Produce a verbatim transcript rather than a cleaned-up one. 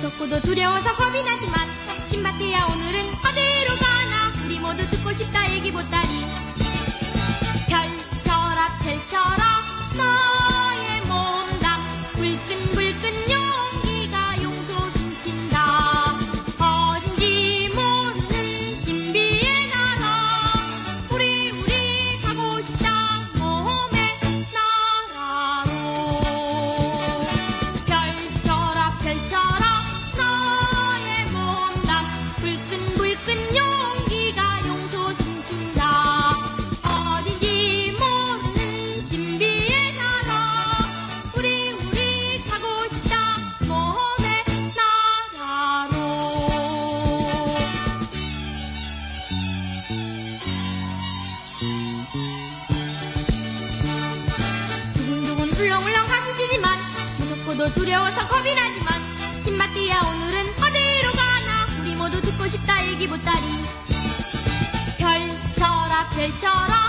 무섭고도 두려워서 겁이 나지만 신바트야 오늘은 어디로 가나 우리 모두 듣고 싶다 얘기 보따리. 펼쳐라 펼쳐라 너의 몸담 불끈불끈 용기가 용도 훔친다. 어딘지 모르는 신비의 나라 우리 우리 가고 싶다 모험의 나라로. 펼쳐라 펼쳐라 너의 몸담 불끈불끈 용기가 용도 훔친다. 어딘지 모르는 신비의 나라 우리 우리 가고 싶다 모험의 나라로. 두근두근 울렁울렁 가슴뛰지만 무섭고도 두려워서 겁이 나지만 신바트야 오늘은 어디로 가나 우리 모두 듣고 싶다 얘기 보따리. 펼쳐라 펼쳐라